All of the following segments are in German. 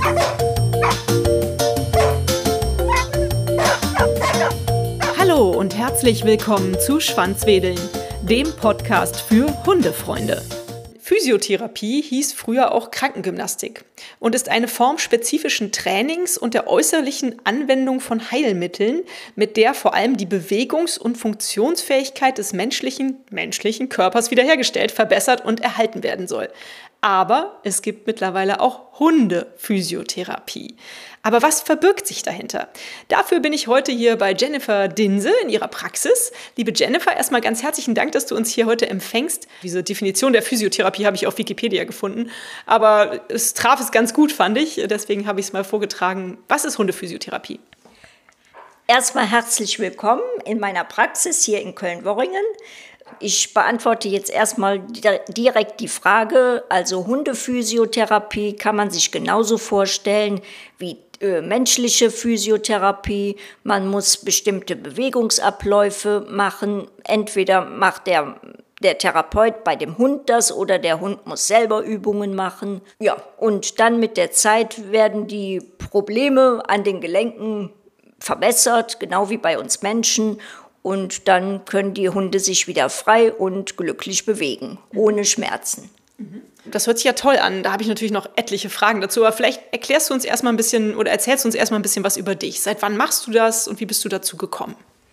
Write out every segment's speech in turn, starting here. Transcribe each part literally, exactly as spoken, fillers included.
Hallo und herzlich willkommen zu Schwanzwedeln, dem Podcast für Hundefreunde. Physiotherapie hieß früher auch Krankengymnastik und ist eine Form spezifischen Trainings und der äußerlichen Anwendung von Heilmitteln, mit der vor allem die Bewegungs- und Funktionsfähigkeit des menschlichen, menschlichen Körpers wiederhergestellt, verbessert und erhalten werden soll. Aber es gibt mittlerweile auch Hundephysiotherapie. Aber was verbirgt sich dahinter? Dafür bin ich heute hier bei Jennifer Dinse in ihrer Praxis. Liebe Jennifer, erstmal ganz herzlichen Dank, dass du uns hier heute empfängst. Diese Definition der Physiotherapie habe ich auf Wikipedia gefunden, aber es traf es ganz gut, fand ich. Deswegen habe ich es mal vorgetragen. Was ist Hundephysiotherapie? Erstmal herzlich willkommen in meiner Praxis hier in Köln-Worringen. Ich beantworte jetzt erstmal direkt die Frage, also Hundephysiotherapie kann man sich genauso vorstellen wie äh, menschliche Physiotherapie. Man muss bestimmte Bewegungsabläufe machen. Entweder macht der, der Therapeut bei dem Hund das oder der Hund muss selber Übungen machen. Ja, und dann mit der Zeit werden die Probleme an den Gelenken verbessert, genau wie bei uns Menschen. Und dann können die Hunde sich wieder frei und glücklich bewegen, ohne Schmerzen. Das hört sich ja toll an. Da habe ich natürlich noch etliche Fragen dazu. Aber vielleicht erklärst du uns erstmal ein bisschen oder erzählst du uns erstmal ein bisschen was über dich. Seit wann machst du das und wie bist du dazu gekommen?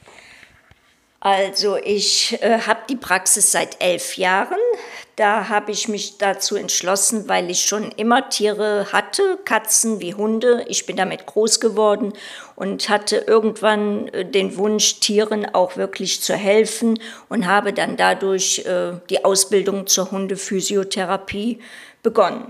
Also ich äh, habe die Praxis seit elf Jahren. Da habe ich mich dazu entschlossen, weil ich schon immer Tiere hatte, Katzen wie Hunde. Ich bin damit groß geworden und hatte irgendwann äh, den Wunsch, Tieren auch wirklich zu helfen und habe dann dadurch äh, die Ausbildung zur Hundephysiotherapie begonnen.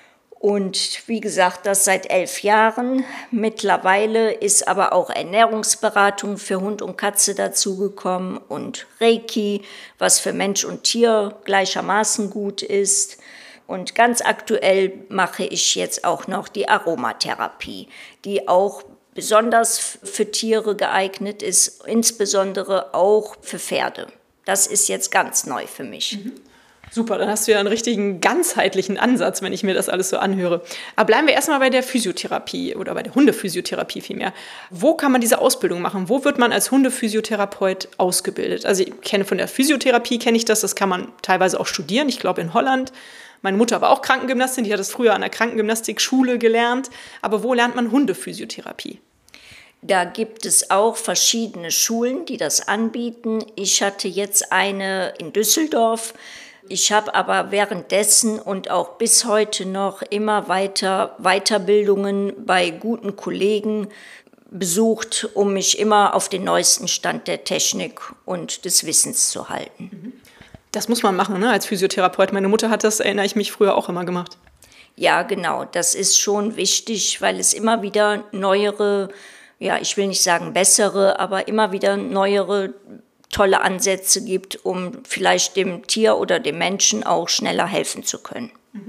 Und wie gesagt, das seit elf Jahren. Mittlerweile ist aber auch Ernährungsberatung für Hund und Katze dazugekommen und Reiki, was für Mensch und Tier gleichermaßen gut ist. Und ganz aktuell mache ich jetzt auch noch die Aromatherapie, die auch besonders für Tiere geeignet ist, insbesondere auch für Pferde. Das ist jetzt ganz neu für mich. Mhm. Super, dann hast du ja einen richtigen ganzheitlichen Ansatz, wenn ich mir das alles so anhöre. Aber bleiben wir erstmal bei der Physiotherapie oder bei der Hundephysiotherapie vielmehr. Wo kann man diese Ausbildung machen? Wo wird man als Hundephysiotherapeut ausgebildet? Also ich kenne von der Physiotherapie, kenne ich das, das kann man teilweise auch studieren, ich glaube in Holland. Meine Mutter war auch Krankengymnastin, die hat das früher an der Krankengymnastikschule gelernt. Aber wo lernt man Hundephysiotherapie? Da gibt es auch verschiedene Schulen, die das anbieten. Ich hatte jetzt eine in Düsseldorf. Ich habe aber währenddessen und auch bis heute noch immer weiter Weiterbildungen bei guten Kollegen besucht, um mich immer auf den neuesten Stand der Technik und des Wissens zu halten. Das muss man machen, ne, als Physiotherapeut. Meine Mutter hat das, erinnere ich mich, früher auch immer gemacht. Ja, genau. Das ist schon wichtig, weil es immer wieder neuere, ja, ich will nicht sagen bessere, aber immer wieder neuere tolle Ansätze gibt, um vielleicht dem Tier oder dem Menschen auch schneller helfen zu können.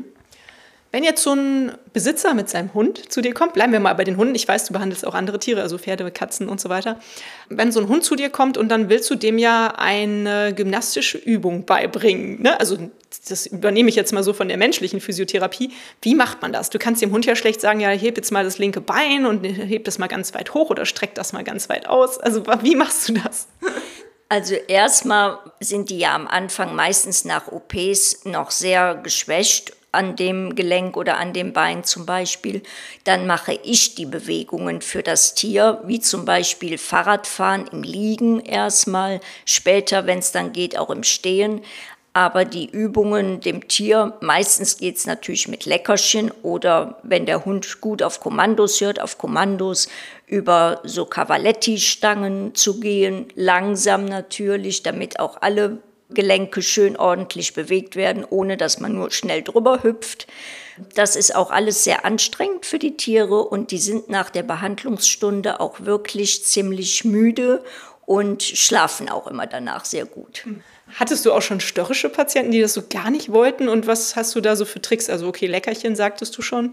Wenn jetzt so ein Besitzer mit seinem Hund zu dir kommt, bleiben wir mal bei den Hunden, ich weiß, du behandelst auch andere Tiere, also Pferde, Katzen und so weiter. Wenn so ein Hund zu dir kommt und dann willst du dem ja eine gymnastische Übung beibringen, ne? Also das übernehme ich jetzt mal so von der menschlichen Physiotherapie. Wie macht man das? Du kannst dem Hund ja schlecht sagen, ja, heb jetzt mal das linke Bein und heb das mal ganz weit hoch oder streck das mal ganz weit aus. Also wie machst du das? Also erstmal sind die ja am Anfang meistens nach O Ps noch sehr geschwächt an dem Gelenk oder an dem Bein zum Beispiel. Dann mache ich die Bewegungen für das Tier, wie zum Beispiel Fahrradfahren im Liegen erstmal, später, wenn es dann geht, auch im Stehen. Aber die Übungen dem Tier, meistens geht es natürlich mit Leckerchen oder wenn der Hund gut auf Kommandos hört, auf Kommandos über so Cavaletti-Stangen zu gehen, langsam natürlich, damit auch alle Gelenke schön ordentlich bewegt werden, ohne dass man nur schnell drüber hüpft. Das ist auch alles sehr anstrengend für die Tiere und die sind nach der Behandlungsstunde auch wirklich ziemlich müde und schlafen auch immer danach sehr gut. Hattest du auch schon störrische Patienten, die das so gar nicht wollten? Und was hast du da so für Tricks? Also okay, Leckerchen sagtest du schon.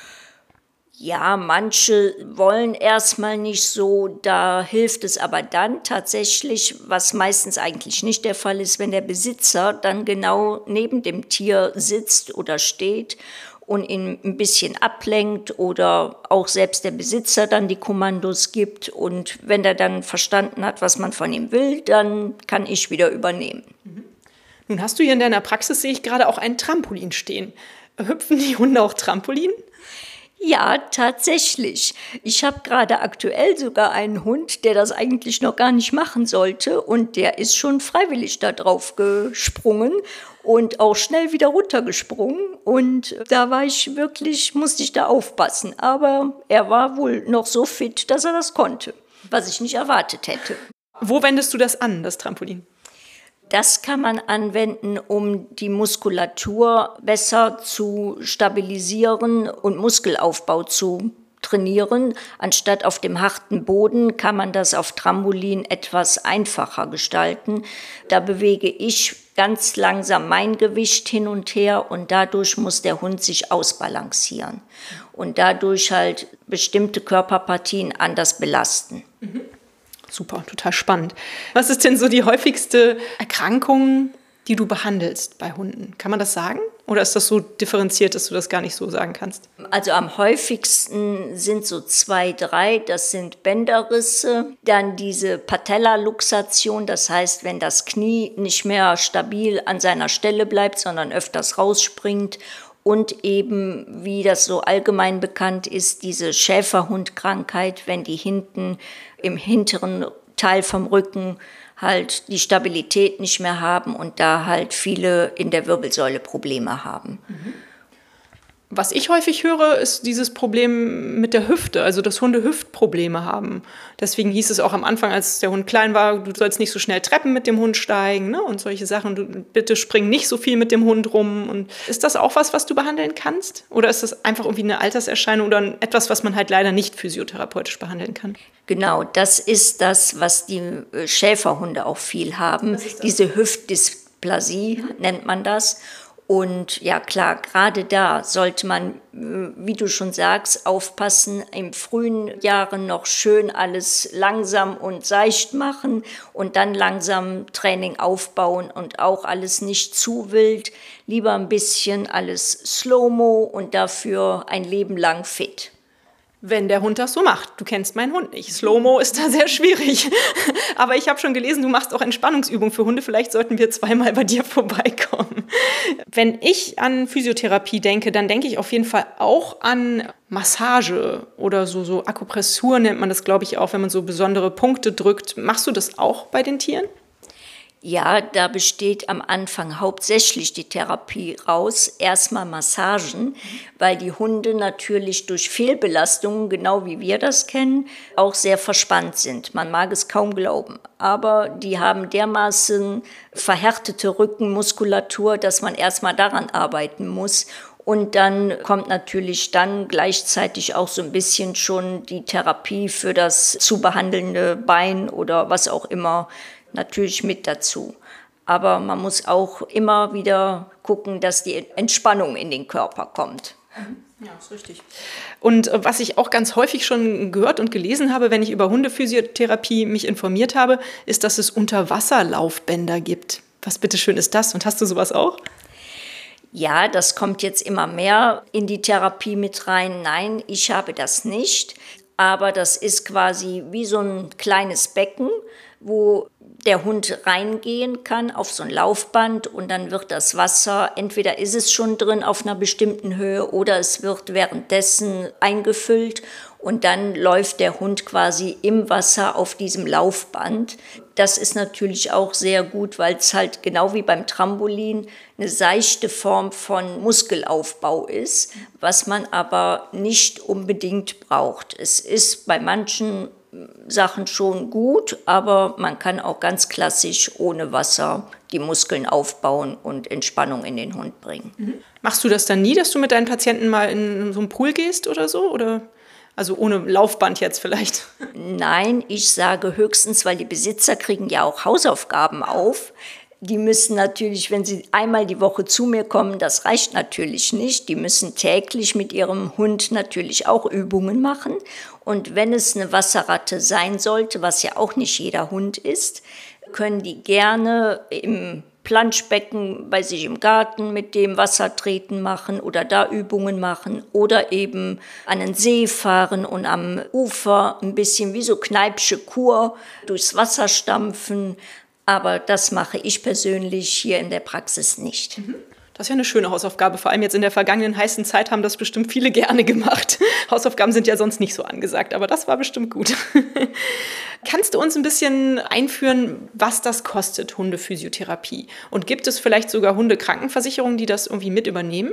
Ja, manche wollen erstmal nicht so, da hilft es aber dann tatsächlich, was meistens eigentlich nicht der Fall ist, wenn der Besitzer dann genau neben dem Tier sitzt oder steht und ihn ein bisschen ablenkt oder auch selbst der Besitzer dann die Kommandos gibt. Und wenn er dann verstanden hat, was man von ihm will, dann kann ich wieder übernehmen. Nun hast du hier in deiner Praxis, sehe ich gerade, auch ein Trampolin stehen. Hüpfen die Hunde auch Trampolin? Ja, tatsächlich. Ich habe gerade aktuell sogar einen Hund, der das eigentlich noch gar nicht machen sollte. Und der ist schon freiwillig da drauf gesprungen und auch schnell wieder runtergesprungen. Und da war ich wirklich, musste ich da aufpassen. Aber er war wohl noch so fit, dass er das konnte, was ich nicht erwartet hätte. Wo wendest du das an, das Trampolin? Das kann man anwenden, um die Muskulatur besser zu stabilisieren und Muskelaufbau zu trainieren. Anstatt auf dem harten Boden kann man das auf Trampolin etwas einfacher gestalten. Da bewege ich ganz langsam mein Gewicht hin und her und dadurch muss der Hund sich ausbalancieren und dadurch halt bestimmte Körperpartien anders belasten. Mhm. Super, total spannend. Was ist denn so die häufigste Erkrankung, die du behandelst bei Hunden? Kann man das sagen? Oder ist das so differenziert, dass du das gar nicht so sagen kannst? Also am häufigsten sind so zwei, drei. Das sind Bänderrisse, dann diese Patellaluxation, das heißt, wenn das Knie nicht mehr stabil an seiner Stelle bleibt, sondern öfters rausspringt. Und eben, wie das so allgemein bekannt ist, diese Schäferhundkrankheit, wenn die hinten im hinteren Teil vom Rücken halt die Stabilität nicht mehr haben und da halt viele in der Wirbelsäule Probleme haben. Mhm. Was ich häufig höre, ist dieses Problem mit der Hüfte, also dass Hunde Hüftprobleme haben. Deswegen hieß es auch am Anfang, als der Hund klein war, du sollst nicht so schnell Treppen mit dem Hund steigen, ne? Und solche Sachen. Du, bitte spring nicht so viel mit dem Hund rum. Und ist das auch was, was du behandeln kannst? Oder ist das einfach irgendwie eine Alterserscheinung oder etwas, was man halt leider nicht physiotherapeutisch behandeln kann? Genau, das ist das, was die Schäferhunde auch viel haben. Diese Hüftdysplasie nennt man das. Und ja klar, gerade da sollte man, wie du schon sagst, aufpassen, im frühen Jahren noch schön alles langsam und seicht machen und dann langsam Training aufbauen und auch alles nicht zu wild, lieber ein bisschen alles Slow-Mo und dafür ein Leben lang fit. Wenn der Hund das so macht. Du kennst meinen Hund nicht. Slow-Mo ist da sehr schwierig. Aber ich habe schon gelesen, du machst auch Entspannungsübungen für Hunde. Vielleicht sollten wir zweimal bei dir vorbeikommen. Wenn ich an Physiotherapie denke, dann denke ich auf jeden Fall auch an Massage oder so, so Akupressur nennt man das, glaube ich, auch, wenn man so besondere Punkte drückt. Machst du das auch bei den Tieren? Ja, da besteht am Anfang hauptsächlich die Therapie raus. Erstmal Massagen, weil die Hunde natürlich durch Fehlbelastungen, genau wie wir das kennen, auch sehr verspannt sind. Man mag es kaum glauben. Aber die haben dermaßen verhärtete Rückenmuskulatur, dass man erstmal daran arbeiten muss. Und dann kommt natürlich dann gleichzeitig auch so ein bisschen schon die Therapie für das zu behandelnde Bein oder was auch immer natürlich mit dazu. Aber man muss auch immer wieder gucken, dass die Entspannung in den Körper kommt. Ja, ist richtig. Und was ich auch ganz häufig schon gehört und gelesen habe, wenn ich über Hundephysiotherapie mich informiert habe, ist, dass es Unterwasserlaufbänder gibt. Was bitteschön ist das? Und hast du sowas auch? Ja, das kommt jetzt immer mehr in die Therapie mit rein. Nein, ich habe das nicht. Aber das ist quasi wie so ein kleines Becken, wo der Hund reingehen kann auf so ein Laufband und dann wird das Wasser, entweder ist es schon drin auf einer bestimmten Höhe oder es wird währenddessen eingefüllt und dann läuft der Hund quasi im Wasser auf diesem Laufband. Das ist natürlich auch sehr gut, weil es halt genau wie beim Trampolin eine seichte Form von Muskelaufbau ist, was man aber nicht unbedingt braucht. Es ist bei manchen Sachen schon gut, aber man kann auch ganz klassisch ohne Wasser die Muskeln aufbauen und Entspannung in den Hund bringen. Mhm. Machst du das dann nie, dass du mit deinen Patienten mal in so einen Pool gehst oder so? Oder also ohne Laufband jetzt vielleicht? Nein, ich sage höchstens, weil die Besitzer kriegen ja auch Hausaufgaben auf. Die müssen natürlich, wenn sie einmal die Woche zu mir kommen, das reicht natürlich nicht. Die müssen täglich mit ihrem Hund natürlich auch Übungen machen. Und wenn es eine Wasserratte sein sollte, was ja auch nicht jeder Hund ist, können die gerne im Planschbecken bei sich im Garten mit dem Wasser treten machen oder da Übungen machen oder eben an den See fahren und am Ufer ein bisschen wie so Kneipsche Kur durchs Wasser stampfen. Aber das mache ich persönlich hier in der Praxis nicht. Mhm. Das ist ja eine schöne Hausaufgabe. Vor allem jetzt in der vergangenen heißen Zeit haben das bestimmt viele gerne gemacht. Hausaufgaben sind ja sonst nicht so angesagt, aber das war bestimmt gut. Kannst du uns ein bisschen einführen, was das kostet, Hundephysiotherapie? Und gibt es vielleicht sogar Hundekrankenversicherungen, die das irgendwie mit übernehmen?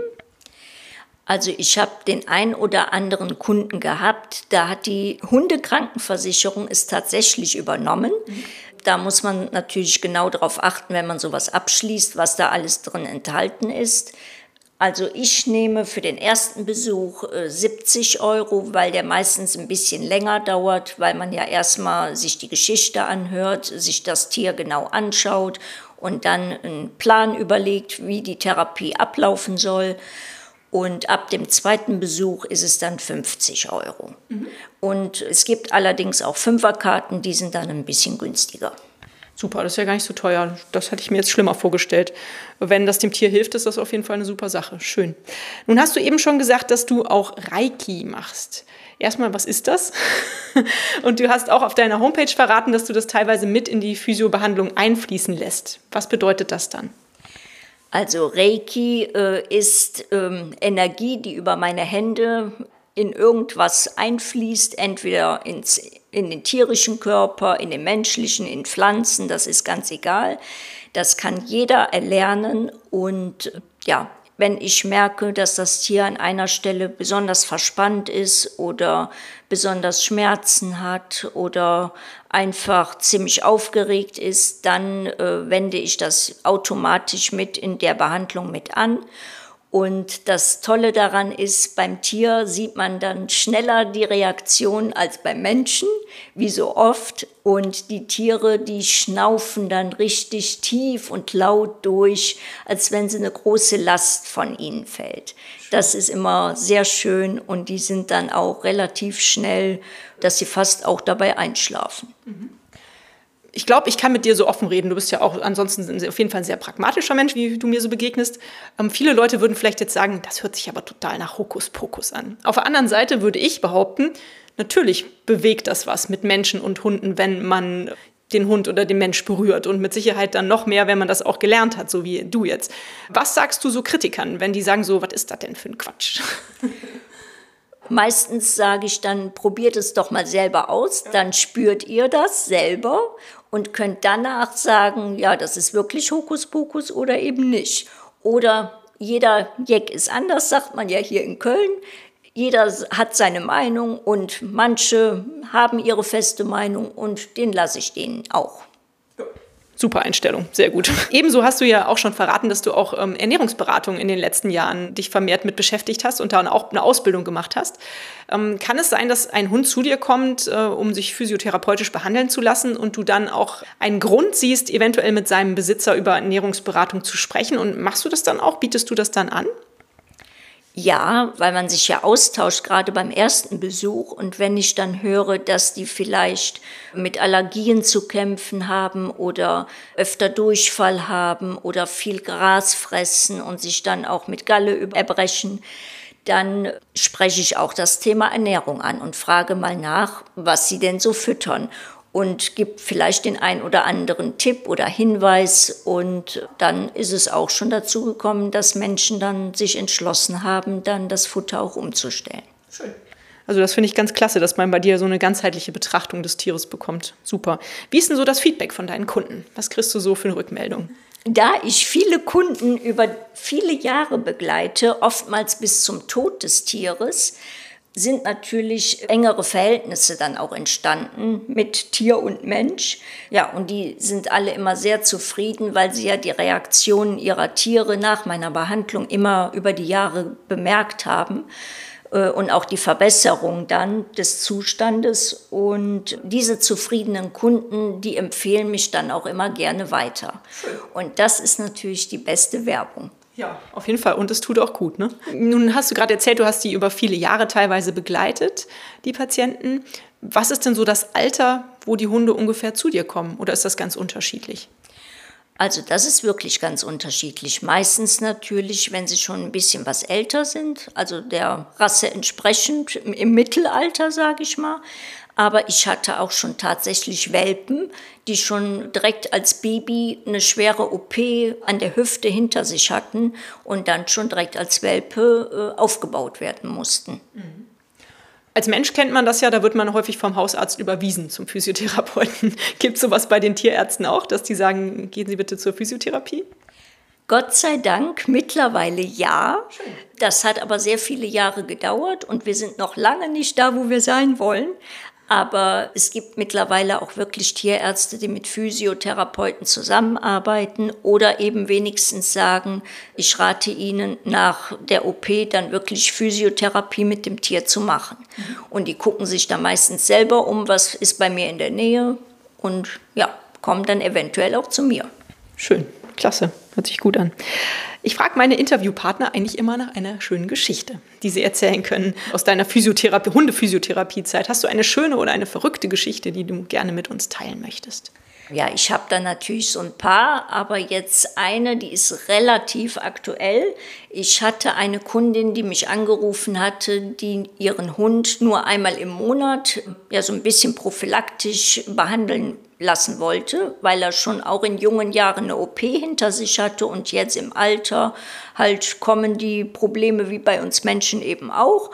Also ich habe den ein oder anderen Kunden gehabt, da hat die Hundekrankenversicherung es tatsächlich übernommen. Mhm. Da muss man natürlich genau darauf achten, wenn man sowas abschließt, was da alles drin enthalten ist. Also ich nehme für den ersten Besuch äh, siebzig Euro, weil der meistens ein bisschen länger dauert, weil man ja erstmal sich die Geschichte anhört, sich das Tier genau anschaut und dann einen Plan überlegt, wie die Therapie ablaufen soll. Und ab dem zweiten Besuch ist es dann fünfzig Euro. Mhm. Und es gibt allerdings auch Fünferkarten, die sind dann ein bisschen günstiger. Super, das ist ja gar nicht so teuer. Das hatte ich mir jetzt schlimmer vorgestellt. Wenn das dem Tier hilft, ist das auf jeden Fall eine super Sache. Schön. Nun hast du eben schon gesagt, dass du auch Reiki machst. Erstmal, was ist das? Und du hast auch auf deiner Homepage verraten, dass du das teilweise mit in die Physiobehandlung einfließen lässt. Was bedeutet das dann? Also Reiki äh, ist ähm, Energie, die über meine Hände in irgendwas einfließt, entweder ins, in den tierischen Körper, in den menschlichen, in Pflanzen, das ist ganz egal. Das kann jeder erlernen und ja, wenn ich merke, dass das Tier an einer Stelle besonders verspannt ist oder besonders Schmerzen hat oder einfach ziemlich aufgeregt ist, dann äh, wende ich das automatisch mit in der Behandlung mit an. Und das Tolle daran ist, beim Tier sieht man dann schneller die Reaktion als beim Menschen, wie so oft. Und die Tiere, die schnaufen dann richtig tief und laut durch, als wenn sie eine große Last von ihnen fällt. Das ist immer sehr schön und die sind dann auch relativ schnell, dass sie fast auch dabei einschlafen. Mhm. Ich glaube, ich kann mit dir so offen reden. Du bist ja auch ansonsten auf jeden Fall ein sehr pragmatischer Mensch, wie du mir so begegnest. Ähm, viele Leute würden vielleicht jetzt sagen, das hört sich aber total nach Hokuspokus an. Auf der anderen Seite würde ich behaupten, natürlich bewegt das was mit Menschen und Hunden, wenn man den Hund oder den Mensch berührt. Und mit Sicherheit dann noch mehr, wenn man das auch gelernt hat, so wie du jetzt. Was sagst du so Kritikern, wenn die sagen so, was ist das denn für ein Quatsch? Meistens sage ich dann, probiert es doch mal selber aus, dann spürt ihr das selber und könnt danach sagen, ja, das ist wirklich Hokuspokus oder eben nicht. Oder jeder Jeck ist anders, sagt man ja hier in Köln. Jeder hat seine Meinung und manche haben ihre feste Meinung und den lasse ich denen auch. Super Einstellung, sehr gut. Ebenso hast du ja auch schon verraten, dass du auch ähm, Ernährungsberatung in den letzten Jahren dich vermehrt mit beschäftigt hast und dann auch eine Ausbildung gemacht hast. Ähm, kann es sein, dass ein Hund zu dir kommt, äh, um sich physiotherapeutisch behandeln zu lassen und du dann auch einen Grund siehst, eventuell mit seinem Besitzer über Ernährungsberatung zu sprechen? Und machst du das dann auch? Bietest du das dann an? Ja, weil man sich ja austauscht, gerade beim ersten Besuch. Und wenn ich dann höre, dass die vielleicht mit Allergien zu kämpfen haben oder öfter Durchfall haben oder viel Gras fressen und sich dann auch mit Galle erbrechen, dann spreche ich auch das Thema Ernährung an und frage mal nach, was sie denn so füttern. Und gibt vielleicht den ein oder anderen Tipp oder Hinweis. Und dann ist es auch schon dazu gekommen, dass Menschen dann sich entschlossen haben, dann das Futter auch umzustellen. Schön. Also das finde ich ganz klasse, dass man bei dir so eine ganzheitliche Betrachtung des Tieres bekommt. Super. Wie ist denn so das Feedback von deinen Kunden? Was kriegst du so für eine Rückmeldung? Da ich viele Kunden über viele Jahre begleite, oftmals bis zum Tod des Tieres, sind natürlich engere Verhältnisse dann auch entstanden mit Tier und Mensch. Ja, und die sind alle immer sehr zufrieden, weil sie ja die Reaktionen ihrer Tiere nach meiner Behandlung immer über die Jahre bemerkt haben äh, und auch die Verbesserung dann des Zustandes. Und diese zufriedenen Kunden, die empfehlen mich dann auch immer gerne weiter. Und das ist natürlich die beste Werbung. Ja, auf jeden Fall. Und es tut auch gut, ne? Nun hast du gerade erzählt, du hast die über viele Jahre teilweise begleitet, die Patienten. Was ist denn so das Alter, wo die Hunde ungefähr zu dir kommen? Oder ist das ganz unterschiedlich? Also das ist wirklich ganz unterschiedlich. Meistens natürlich, wenn sie schon ein bisschen was älter sind, also der Rasse entsprechend im, im Mittelalter, sage ich mal. Aber ich hatte auch schon tatsächlich Welpen, die schon direkt als Baby eine schwere O P an der Hüfte hinter sich hatten und dann schon direkt als Welpe äh, aufgebaut werden mussten. Mhm. Als Mensch kennt man das ja, da wird man häufig vom Hausarzt überwiesen zum Physiotherapeuten. Gibt es sowas bei den Tierärzten auch, dass die sagen, gehen Sie bitte zur Physiotherapie? Gott sei Dank mittlerweile ja. Schön. Das hat aber sehr viele Jahre gedauert und wir sind noch lange nicht da, wo wir sein wollen. Aber es gibt mittlerweile auch wirklich Tierärzte, die mit Physiotherapeuten zusammenarbeiten oder eben wenigstens sagen, ich rate Ihnen nach der O P dann wirklich Physiotherapie mit dem Tier zu machen. Mhm. Und die gucken sich da meistens selber um, was ist bei mir in der Nähe und ja, kommen dann eventuell auch zu mir. Schön, klasse, hört sich gut an. Ich frage meine Interviewpartner eigentlich immer nach einer schönen Geschichte, die sie erzählen können aus deiner Physiotherapie, Hundephysiotherapiezeit. Hast du eine schöne oder eine verrückte Geschichte, die du gerne mit uns teilen möchtest? Ja, ich habe da natürlich so ein paar, aber jetzt eine, die ist relativ aktuell. Ich hatte eine Kundin, die mich angerufen hatte, die ihren Hund nur einmal im Monat ja so ein bisschen prophylaktisch behandeln lassen wollte, weil er schon auch in jungen Jahren eine O P hinter sich hatte und jetzt im Alter halt kommen die Probleme wie bei uns Menschen eben auch.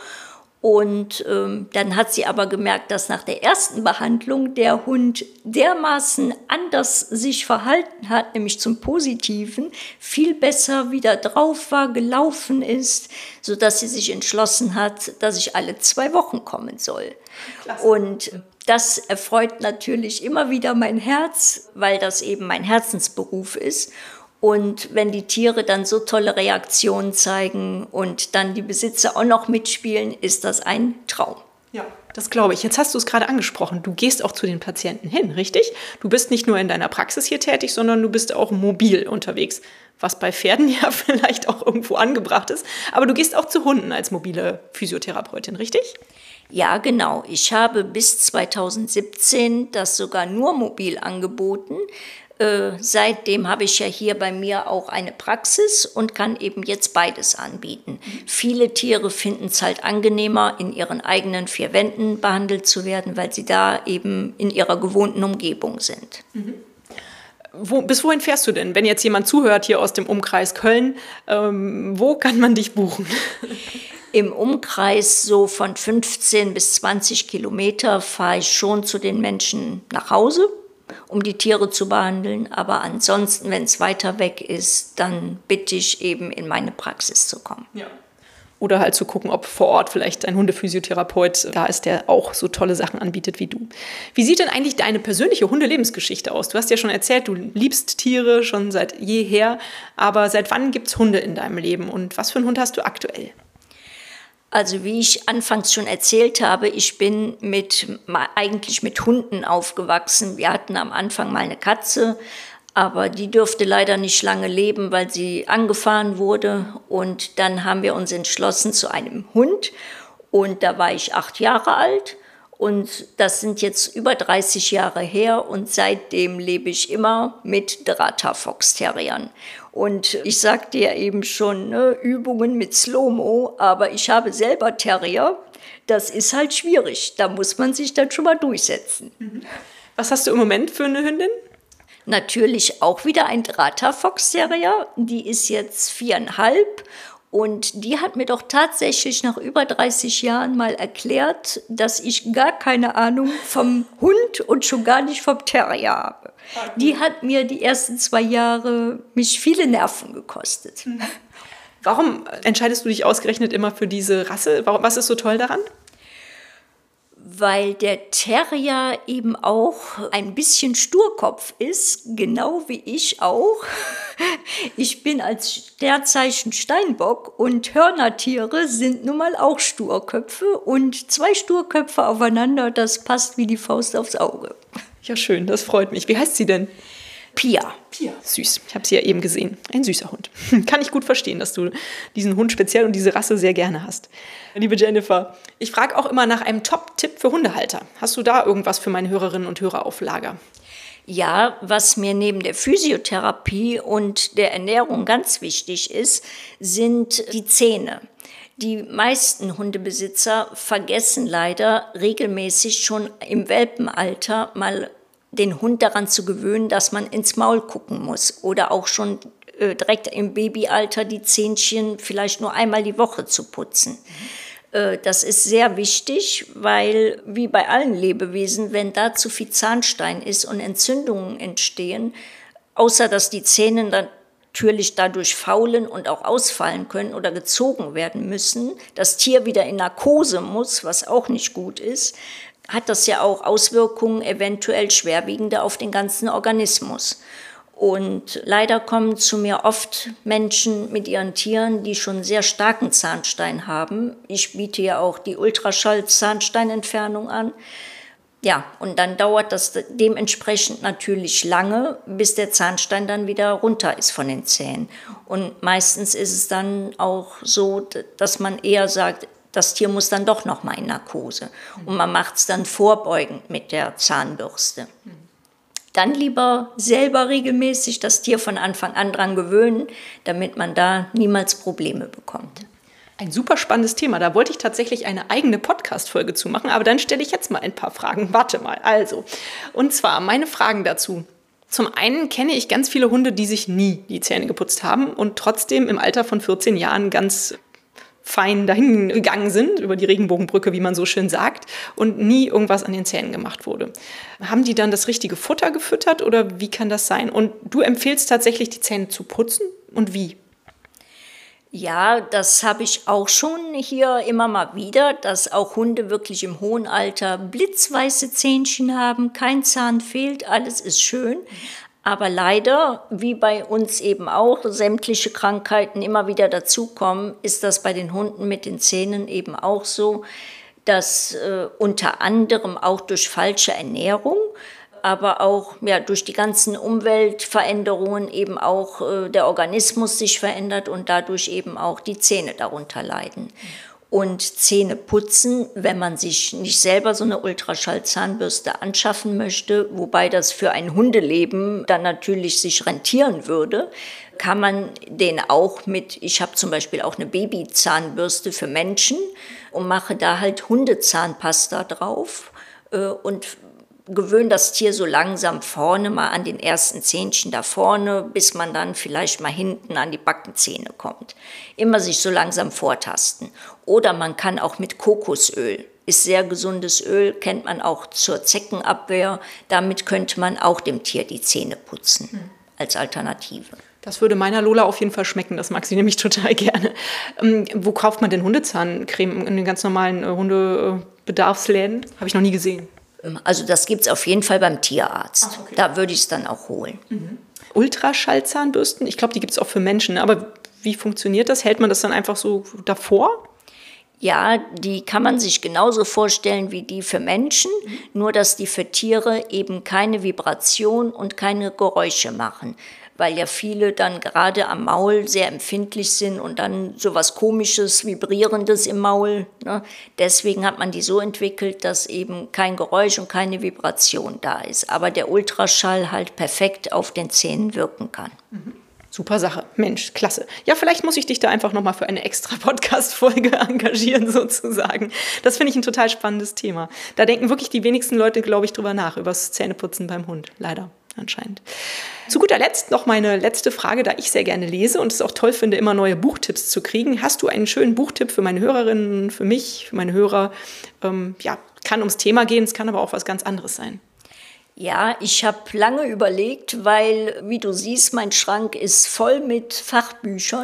Und ähm, dann hat sie aber gemerkt, dass nach der ersten Behandlung der Hund dermaßen anders sich verhalten hat, nämlich zum Positiven, viel besser wieder drauf war, gelaufen ist, sodass sie sich entschlossen hat, dass ich alle zwei Wochen kommen soll. Klasse. Und das erfreut natürlich immer wieder mein Herz, weil das eben mein Herzensberuf ist. Und wenn die Tiere dann so tolle Reaktionen zeigen und dann die Besitzer auch noch mitspielen, ist das ein Traum. Ja, das glaube ich. Jetzt hast du es gerade angesprochen. Du gehst auch zu den Patienten hin, richtig? Du bist nicht nur in deiner Praxis hier tätig, sondern du bist auch mobil unterwegs. Was bei Pferden ja vielleicht auch irgendwo angebracht ist. Aber du gehst auch zu Hunden als mobile Physiotherapeutin, richtig? Ja, genau. Ich habe bis zweitausendsiebzehn das sogar nur mobil angeboten. Äh, seitdem habe ich ja hier bei mir auch eine Praxis und kann eben jetzt beides anbieten. Mhm. Viele Tiere finden es halt angenehmer, in ihren eigenen vier Wänden behandelt zu werden, weil sie da eben in ihrer gewohnten Umgebung sind. Mhm. Wo, bis wohin fährst du denn? Wenn jetzt jemand zuhört hier aus dem Umkreis Köln, ähm, wo kann man dich buchen? Im Umkreis so von fünfzehn bis zwanzig Kilometer fahre ich schon zu den Menschen nach Hause, um die Tiere zu behandeln. Aber ansonsten, wenn es weiter weg ist, dann bitte ich eben in meine Praxis zu kommen. Ja. Oder halt zu gucken, ob vor Ort vielleicht ein Hundephysiotherapeut da ist, der auch so tolle Sachen anbietet wie du. Wie sieht denn eigentlich deine persönliche Hundelebensgeschichte aus? Du hast ja schon erzählt, du liebst Tiere schon seit jeher. Aber seit wann gibt es Hunde in deinem Leben und was für einen Hund hast du aktuell? Also wie ich anfangs schon erzählt habe, ich bin mit, eigentlich mit Hunden aufgewachsen. Wir hatten am Anfang mal eine Katze, aber die durfte leider nicht lange leben, weil sie angefahren wurde. Und dann haben wir uns entschlossen zu einem Hund. Und da war ich acht Jahre alt. Und das sind jetzt über dreißig Jahre her. Und seitdem lebe ich immer mit Drata Fox Terriern. Und ich sagte ja eben schon, ne, Übungen mit Slow-Mo, aber ich habe selber Terrier. Das ist halt schwierig. Da muss man sich dann schon mal durchsetzen. Was hast du im Moment für eine Hündin? Natürlich auch wieder ein Drata Fox Terrier. Die ist jetzt viereinhalb. Und die hat mir doch tatsächlich nach über dreißig Jahren mal erklärt, dass ich gar keine Ahnung vom Hund und schon gar nicht vom Terrier habe. Die hat mir die ersten zwei Jahre mich viele Nerven gekostet. Warum entscheidest du dich ausgerechnet immer für diese Rasse? Was ist so toll daran? Weil der Terrier eben auch ein bisschen Sturkopf ist, genau wie ich auch. Ich bin als Sternzeichen Steinbock und Hörnertiere sind nun mal auch Sturköpfe und zwei Sturköpfe aufeinander, das passt wie die Faust aufs Auge. Ja, schön, das freut mich. Wie heißt sie denn? Pia. Pia. Süß, ich habe sie ja eben gesehen. Ein süßer Hund. Kann ich gut verstehen, dass du diesen Hund speziell und diese Rasse sehr gerne hast. Liebe Jennifer, ich frage auch immer nach einem Top-Tipp für Hundehalter. Hast du da irgendwas für meine Hörerinnen und Hörer auf Lager? Ja, was mir neben der Physiotherapie und der Ernährung ganz wichtig ist, sind die Zähne. Die meisten Hundebesitzer vergessen leider regelmäßig schon im Welpenalter mal den Hund daran zu gewöhnen, dass man ins Maul gucken muss oder auch schon äh, direkt im Babyalter die Zähnchen vielleicht nur einmal die Woche zu putzen. Äh, das ist sehr wichtig, weil wie bei allen Lebewesen, wenn da zu viel Zahnstein ist und Entzündungen entstehen, außer dass die Zähne dann natürlich dadurch faulen und auch ausfallen können oder gezogen werden müssen, das Tier wieder in Narkose muss, was auch nicht gut ist, hat das ja auch Auswirkungen, eventuell schwerwiegende, auf den ganzen Organismus. Und leider kommen zu mir oft Menschen mit ihren Tieren, die schon sehr starken Zahnstein haben. Ich biete ja auch die Ultraschall-Zahnsteinentfernung an. Ja, und dann dauert das dementsprechend natürlich lange, bis der Zahnstein dann wieder runter ist von den Zähnen. Und meistens ist es dann auch so, dass man eher sagt, das Tier muss dann doch noch mal in Narkose. Und man macht es dann vorbeugend mit der Zahnbürste. Dann lieber selber regelmäßig das Tier von Anfang an dran gewöhnen, damit man da niemals Probleme bekommt. Ein super spannendes Thema. Da wollte ich tatsächlich eine eigene Podcast-Folge zu machen, aber dann stelle ich jetzt mal ein paar Fragen. Warte mal. Also, und zwar meine Fragen dazu. Zum einen kenne ich ganz viele Hunde, die sich nie die Zähne geputzt haben und trotzdem im Alter von vierzehn Jahren ganz fein dahin gegangen sind, über die Regenbogenbrücke, wie man so schön sagt, und nie irgendwas an den Zähnen gemacht wurde. Haben die dann das richtige Futter gefüttert oder wie kann das sein? Und du empfiehlst tatsächlich, die Zähne zu putzen und wie? Ja, das habe ich auch schon hier immer mal wieder, dass auch Hunde wirklich im hohen Alter blitzweiße Zähnchen haben, kein Zahn fehlt, alles ist schön. Aber leider, wie bei uns eben auch, sämtliche Krankheiten immer wieder dazukommen, ist das bei den Hunden mit den Zähnen eben auch so, dass äh, unter anderem auch durch falsche Ernährung, aber auch ja, durch die ganzen Umweltveränderungen eben auch äh, der Organismus sich verändert und dadurch eben auch die Zähne darunter leiden. Und Zähne putzen, wenn man sich nicht selber so eine Ultraschallzahnbürste anschaffen möchte, wobei das für ein Hundeleben dann natürlich sich rentieren würde, kann man den auch mit, ich habe zum Beispiel auch eine Babyzahnbürste für Menschen und mache da halt Hundezahnpasta drauf äh, und gewöhne das Tier so langsam vorne mal an den ersten Zähnchen da vorne, bis man dann vielleicht mal hinten an die Backenzähne kommt. Immer sich so langsam vortasten. Oder man kann auch mit Kokosöl, ist sehr gesundes Öl, kennt man auch zur Zeckenabwehr. Damit könnte man auch dem Tier die Zähne putzen, mhm. als Alternative. Das würde meiner Lola auf jeden Fall schmecken, das mag sie nämlich total gerne. Ähm, wo kauft man denn Hundezahncreme? In den ganz normalen äh, Hundebedarfsläden? Habe ich noch nie gesehen. Also das gibt es auf jeden Fall beim Tierarzt. Ach, okay. Da würde ich es dann auch holen. Mhm. Ultraschallzahnbürsten, ich glaube, die gibt es auch für Menschen. Aber wie funktioniert das? Hält man das dann einfach so davor? Ja, die kann man sich genauso vorstellen wie die für Menschen, mhm. nur dass die für Tiere eben keine Vibration und keine Geräusche machen. Weil ja viele dann gerade am Maul sehr empfindlich sind und dann so was Komisches, Vibrierendes im Maul. Ne? Deswegen hat man die so entwickelt, dass eben kein Geräusch und keine Vibration da ist. Aber der Ultraschall halt perfekt auf den Zähnen wirken kann. Mhm. Super Sache. Mensch, klasse. Ja, vielleicht muss ich dich da einfach nochmal für eine extra Podcast-Folge engagieren, sozusagen. Das finde ich ein total spannendes Thema. Da denken wirklich die wenigsten Leute, glaube ich, drüber nach, über das Zähneputzen beim Hund. Leider. Anscheinend. Zu guter Letzt noch meine letzte Frage, da ich sehr gerne lese und es auch toll finde, immer neue Buchtipps zu kriegen. Hast du einen schönen Buchtipp für meine Hörerinnen, für mich, für meine Hörer? Ähm, ja, kann ums Thema gehen, es kann aber auch was ganz anderes sein. Ja, ich habe lange überlegt, weil, wie du siehst, mein Schrank ist voll mit Fachbüchern.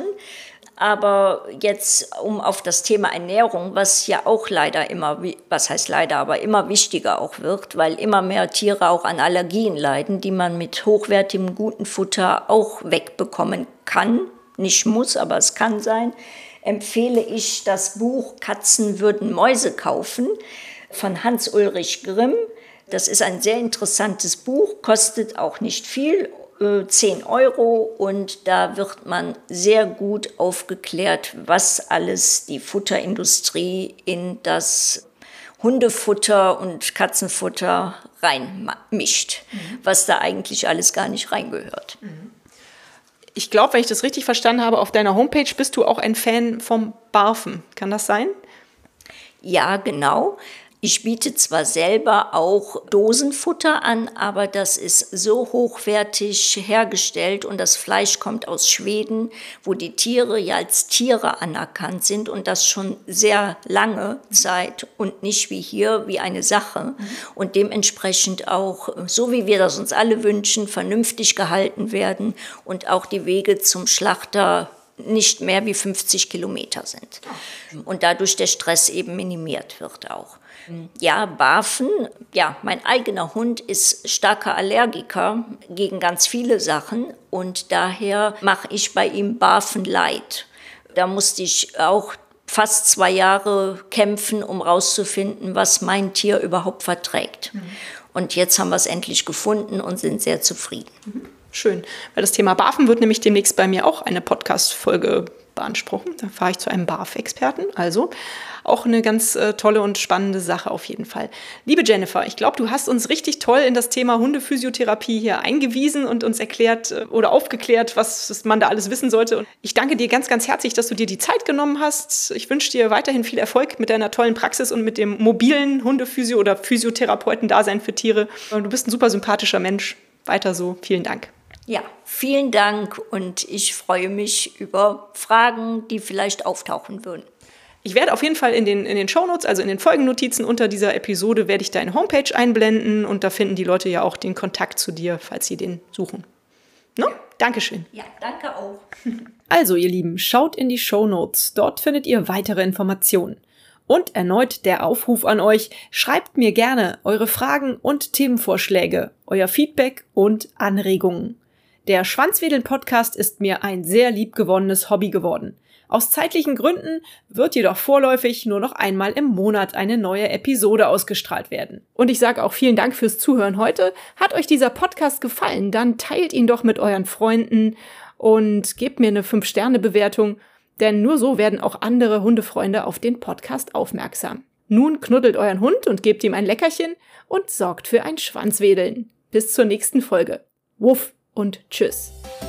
Aber jetzt, um auf das Thema Ernährung, was ja auch leider immer, was heißt leider, aber immer wichtiger auch wird, weil immer mehr Tiere auch an Allergien leiden, die man mit hochwertigem, guten Futter auch wegbekommen kann. Nicht muss, aber es kann sein. Empfehle ich das Buch Katzen würden Mäuse kaufen von Hans-Ulrich Grimm. Das ist ein sehr interessantes Buch, kostet auch nicht viel, zehn Euro, und da wird man sehr gut aufgeklärt, was alles die Futterindustrie in das Hundefutter und Katzenfutter reinmischt, mhm. was da eigentlich alles gar nicht reingehört. Mhm. Ich glaube, wenn ich das richtig verstanden habe, auf deiner Homepage bist du auch ein Fan vom Barfen. Kann das sein? Ja, genau. Ich biete zwar selber auch Dosenfutter an, aber das ist so hochwertig hergestellt und das Fleisch kommt aus Schweden, wo die Tiere ja als Tiere anerkannt sind und das schon sehr lange Zeit und nicht wie hier, wie eine Sache. Und dementsprechend auch, so wie wir das uns alle wünschen, vernünftig gehalten werden und auch die Wege zum Schlachter nicht mehr wie fünfzig Kilometer sind. Und dadurch der Stress eben minimiert wird auch. Ja, Barfen, ja, mein eigener Hund ist starker Allergiker gegen ganz viele Sachen und daher mache ich bei ihm Barfen Light. Da musste ich auch fast zwei Jahre kämpfen, um rauszufinden, was mein Tier überhaupt verträgt. Mhm. Und jetzt haben wir es endlich gefunden und sind sehr zufrieden. Mhm. Schön, weil das Thema Barfen wird nämlich demnächst bei mir auch eine Podcast-Folge beanspruchen. Da fahre ich zu einem Barf-Experten. Also auch eine ganz äh, tolle und spannende Sache auf jeden Fall. Liebe Jennifer, ich glaube, du hast uns richtig toll in das Thema Hundephysiotherapie hier eingewiesen und uns erklärt äh, oder aufgeklärt, was man da alles wissen sollte. Und ich danke dir ganz, ganz herzlich, dass du dir die Zeit genommen hast. Ich wünsche dir weiterhin viel Erfolg mit deiner tollen Praxis und mit dem mobilen Hundephysio- oder Physiotherapeuten-Dasein für Tiere. Du bist ein super sympathischer Mensch. Weiter so. Vielen Dank. Ja, vielen Dank und ich freue mich über Fragen, die vielleicht auftauchen würden. Ich werde auf jeden Fall in den, in den Shownotes, also in den Folgennotizen unter dieser Episode, werde ich deine Homepage einblenden und da finden die Leute ja auch den Kontakt zu dir, falls sie den suchen. No? Dankeschön. Ja, danke auch. Also ihr Lieben, schaut in die Shownotes, dort findet ihr weitere Informationen. Und erneut der Aufruf an euch, schreibt mir gerne eure Fragen und Themenvorschläge, euer Feedback und Anregungen. Der Schwanzwedeln-Podcast ist mir ein sehr liebgewonnenes Hobby geworden. Aus zeitlichen Gründen wird jedoch vorläufig nur noch einmal im Monat eine neue Episode ausgestrahlt werden. Und ich sage auch vielen Dank fürs Zuhören heute. Hat euch dieser Podcast gefallen, dann teilt ihn doch mit euren Freunden und gebt mir eine fünf Sterne Bewertung, denn nur so werden auch andere Hundefreunde auf den Podcast aufmerksam. Nun knuddelt euren Hund und gebt ihm ein Leckerchen und sorgt für ein Schwanzwedeln. Bis zur nächsten Folge. Wuff und tschüss.